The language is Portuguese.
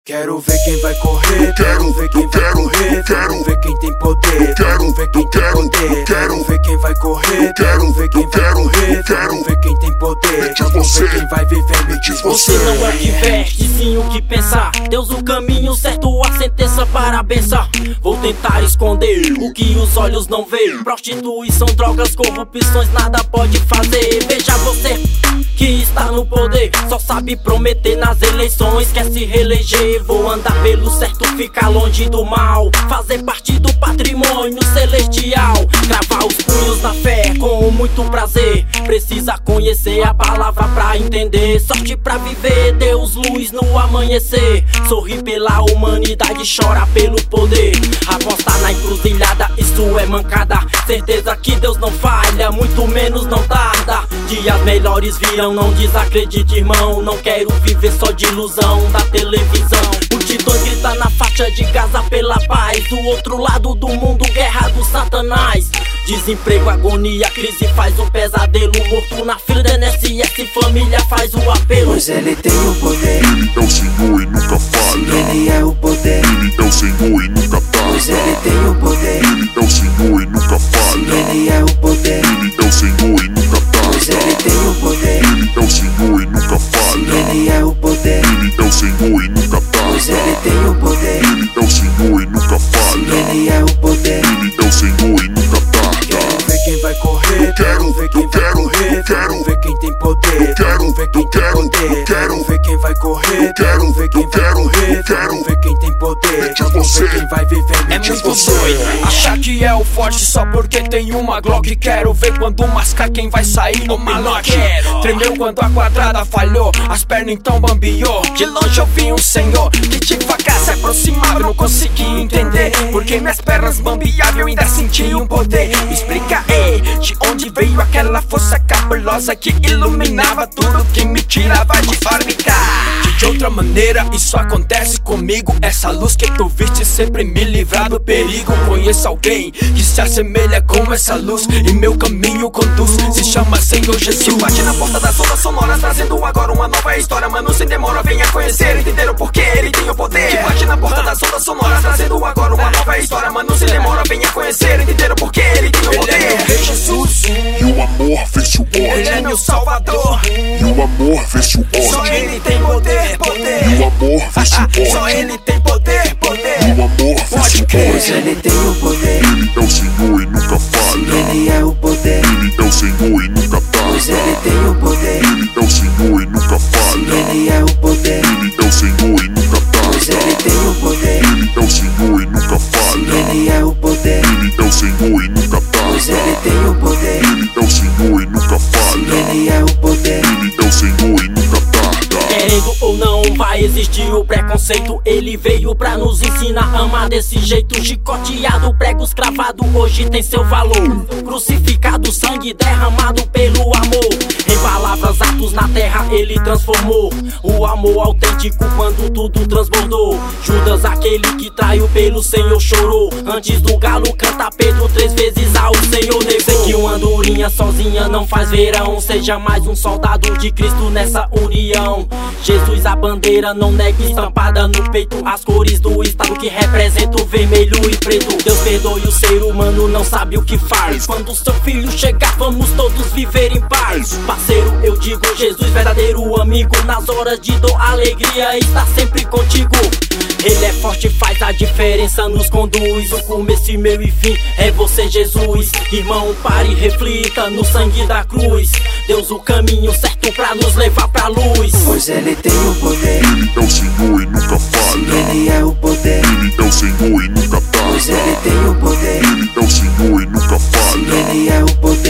Quero ver quem vai correr, quero ver quem vai correr, quero ver quem tem poder, quero ver quem tem poder, quero ver quem vai correr, quero ver quem vai correr, quero ver quem tem poder, quero ver quem vai viver, me diz você não é o que veste, sim o que pensar. Deus o caminho certo, a sentença para a benção. Vou tentar esconder o que os olhos não veem. Prostituição, drogas, corrupções, nada pode fazer. Veja você que está no poder, só sabe prometer nas eleições, quer se reeleger. Vou andar pelo certo, ficar longe do mal, fazer parte do patrimônio celestial, cravar os punhos na fé com muito prazer. Precisa conhecer a palavra pra entender, sorte pra viver, Deus luz no amanhecer. Sorri pela humanidade, chora pelo poder, apostar na encruzilhada, isso é mancada. Certeza que Deus não falha, muito menos não tarda. Dias melhores virão, não desacredite, irmão. Não quero viver só de ilusão da televisão. Multidões grita na faixa de Gaza pela paz, do outro lado do mundo, guerra do satanás. Desemprego, agonia, crise faz um pesadelo. Morto na fila da INSS, família faz o apelo. Pois ele tem o poder, ele é o Senhor e nunca falha. Ele é o poder, ele é o Senhor e nunca tarda. pois ele tem o poder, ele é o Senhor e nunca falha. ele é o poder, ele é o Senhor e nunca pois ele tarda. tem o poder, ele é o Senhor e nunca falha. ele é o poder, ele é o Senhor e nunca pois ele tarda. tem o poder, ele é o Senhor e nunca falha. ele é o poder. ele é o Senhor e nunca tarda. Quero ver quem vai correr, quero ver quem vai correr, quero ver quem tem poder, quero ver quem tem poder, quero ver quem vai correr, quero ver quem vai correr, quero ver quem tem poder, quero ver quem vai viver, me É diz muito você. doido achar que é o forte só porque tem uma Glock. Quero ver quando mascar quem vai sair no malote. Tremeu quando a quadrada falhou, as pernas então bambiou. De longe eu vi um senhor que devagar se aproximava. Eu não consegui entender porque minhas pernas bambiavam, eu ainda senti um poder. Me explica aí, de onde veio aquela força cabulosa que iluminava tudo que me tirava de órbita. De outra maneira isso acontece comigo, essa luz que tu viste sempre me livrar do perigo. Conheço alguém que se assemelha com essa luz e meu caminho conduz, se chama Senhor Jesus. Que bate na porta das ondas sonoras, trazendo agora uma nova história. Mano, sem demora, venha conhecer, entender o porquê ele tem o poder. Que bate na porta das ondas sonoras, trazendo agora uma nova história. Mano, sem demora, venha conhecer, entender o porquê ele tem o poder. Ele é meu rei Jesus, E o amor vence o ele ódio. é meu salvador, E o amor vence o só ódio. ele tem poder, E o poder. amor vence o Só ódio. ele tem poder, E poder. o amor vence Pode o crer. Pois ódio. ele tem o poder, Ele é o Senhor e nunca falha. ele é o poder, Ele é o Senhor e nunca pois ele tarda. tem o poder, Ele é o Senhor e nunca falha. ele é o poder, Ele é o Senhor e nunca pois ele tarda. tem o poder, Ele é o Senhor e nunca falha. ele é o poder, Ele é o Senhor e nunca pois ele tarda. tem o poder, Ele é o Senhor e nunca falha. ele é o poder. Ele é o Senhor e nunca tarda. Querendo ou não, vai existir o preconceito. Ele veio pra nos ensinar a amar desse jeito. Chicoteado, pregos cravado, hoje tem seu valor. Crucificado, sangue derramado pelo amor. Em palavras, atos na terra ele transformou. O amor autêntico quando tudo transbordou. Judas, aquele que traiu pelo Senhor, chorou. Antes do galo canta Pedro 3 vezes ao Senhor negou. Sei que uma andorinha sozinha não faz verão. Seja mais um soldado de Cristo nessa união. Jesus, a bandeira não nega, estampada no peito. As cores do estado que representa o vermelho e preto. Deus perdoe o ser humano, não sabe o que faz. Quando seu filho chegar, vamos todos viver em paz. Parceiro, eu digo Jesus, verdadeiro amigo. Nas horas de dor, alegria está sempre contigo. Ele é forte, faz a diferença, nos conduz. O começo e meio e fim é você, Jesus. Irmão, pare e reflita no sangue da cruz. Deus o caminho certo pra nos levar pra luz. Pois ele tem o poder, Ele é o Senhor e nunca falha. ele é o poder, Ele é o Senhor e nunca pois ele tarda. tem o poder, Ele é o Senhor e nunca falha. ele é o poder,